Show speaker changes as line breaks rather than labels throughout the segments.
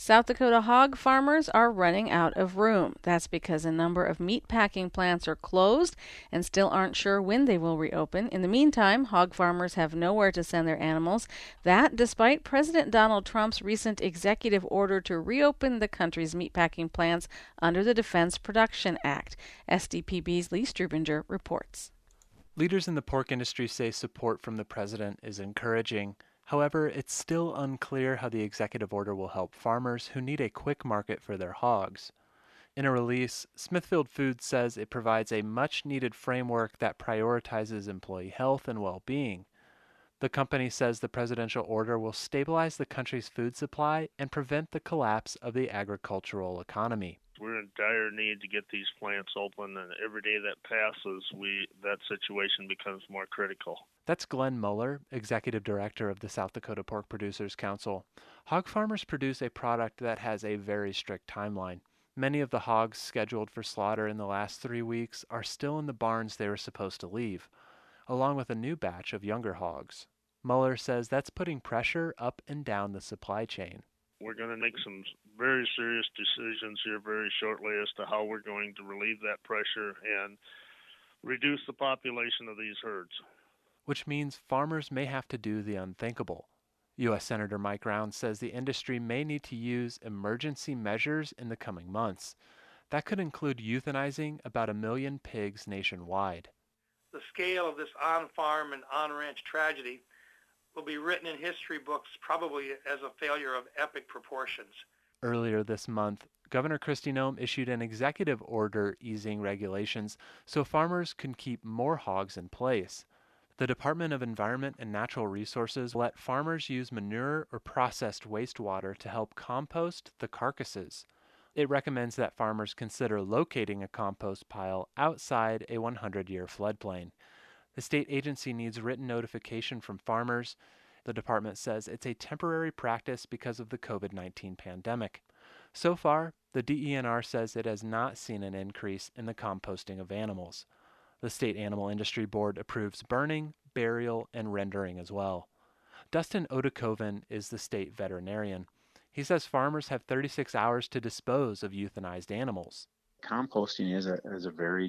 South Dakota hog farmers are running out of room. That's because a number of meat packing plants are closed and still aren't sure when they will reopen. In the meantime, hog farmers have nowhere to send their animals. That despite President Donald Trump's recent executive order to reopen the country's meatpacking plants under the Defense Production Act. SDPB's Lee Strubinger reports.
Leaders in the pork industry say support from the president is encouraging. However, it's still unclear how the executive order will help farmers who need a quick market for their hogs. In a release, Smithfield Foods says it provides a much-needed framework that prioritizes employee health and well-being. The company says the presidential order will stabilize the country's food supply and prevent the collapse of the agricultural economy.
We're in dire need to get these plants open, and every day that passes, that situation becomes more critical.
That's Glenn Muller, Executive Director of the South Dakota Pork Producers Council. Hog farmers produce a product that has a very strict timeline. Many of the hogs scheduled for slaughter in the last 3 weeks are still in the barns they were supposed to leave, along with a new batch of younger hogs. Muller says that's putting pressure up and down the supply chain.
We're going to make some very serious decisions here very shortly as to how we're going to relieve that pressure and reduce the population of these herds.
Which means farmers may have to do the unthinkable. U.S. Senator Mike Rounds says the industry may need to use emergency measures in the coming months. That could include euthanizing about 1 million pigs nationwide.
The scale of this on-farm and on-ranch tragedy will be written in history books probably as a failure of epic proportions.
Earlier this month, Governor Kristi Noem issued an executive order easing regulations so farmers can keep more hogs in place. The Department of Environment and Natural Resources let farmers use manure or processed wastewater to help compost the carcasses. It recommends that farmers consider locating a compost pile outside a 100-year floodplain. The state agency needs written notification from farmers. The department says it's a temporary practice because of the COVID-19 pandemic. So far, the DENR says it has not seen an increase in the composting of animals. The State Animal Industry Board approves burning, burial, and rendering as well. Dustin Odakoven is the state veterinarian. He says farmers have 36 hours to dispose of euthanized animals.
Composting is a very,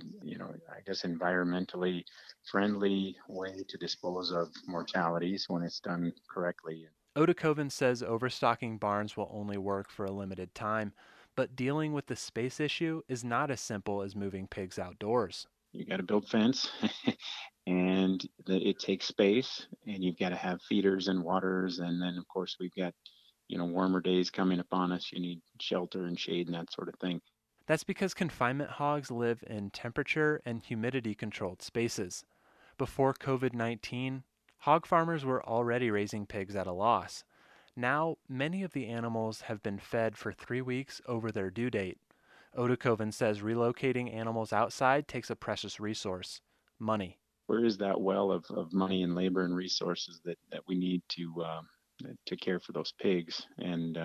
environmentally friendly way to dispose of mortalities when it's done correctly.
Odakoven says overstocking barns will only work for a limited time, but dealing with the space issue is not as simple as moving pigs outdoors.
You got to build fence, and it takes space, and you've got to have feeders and waters, and then of course we've got, warmer days coming upon us. You need shelter and shade and that sort of thing.
That's because confinement hogs live in temperature and humidity-controlled spaces. Before COVID-19, hog farmers were already raising pigs at a loss. Now, many of the animals have been fed for 3 weeks over their due date. Odakoven says relocating animals outside takes a precious resource, money.
Where is that well of money and labor and resources that we need to care for those pigs? And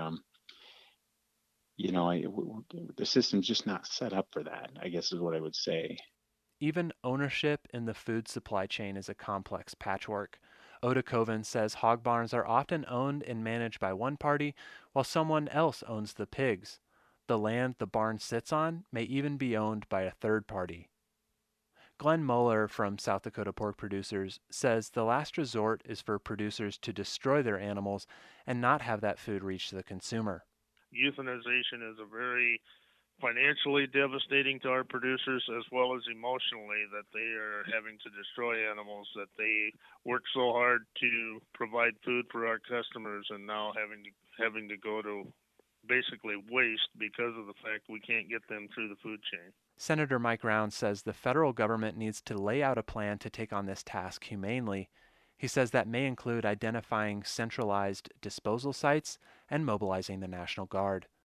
the system's just not set up for that, I guess is what I would say.
Even ownership in the food supply chain is a complex patchwork. Odakoven says hog barns are often owned and managed by one party, while someone else owns the pigs. The land the barn sits on may even be owned by a third party. Glenn Muller from South Dakota Pork Producers says the last resort is for producers to destroy their animals and not have that food reach the consumer.
Euthanization is a very financially devastating to our producers as well as emotionally, that they are having to destroy animals that they work so hard to provide food for our customers, and now having to go to basically waste because of the fact we can't get them through the food chain.
Senator Mike Rounds says the federal government needs to lay out a plan to take on this task humanely. He says that may include identifying centralized disposal sites and mobilizing the National Guard.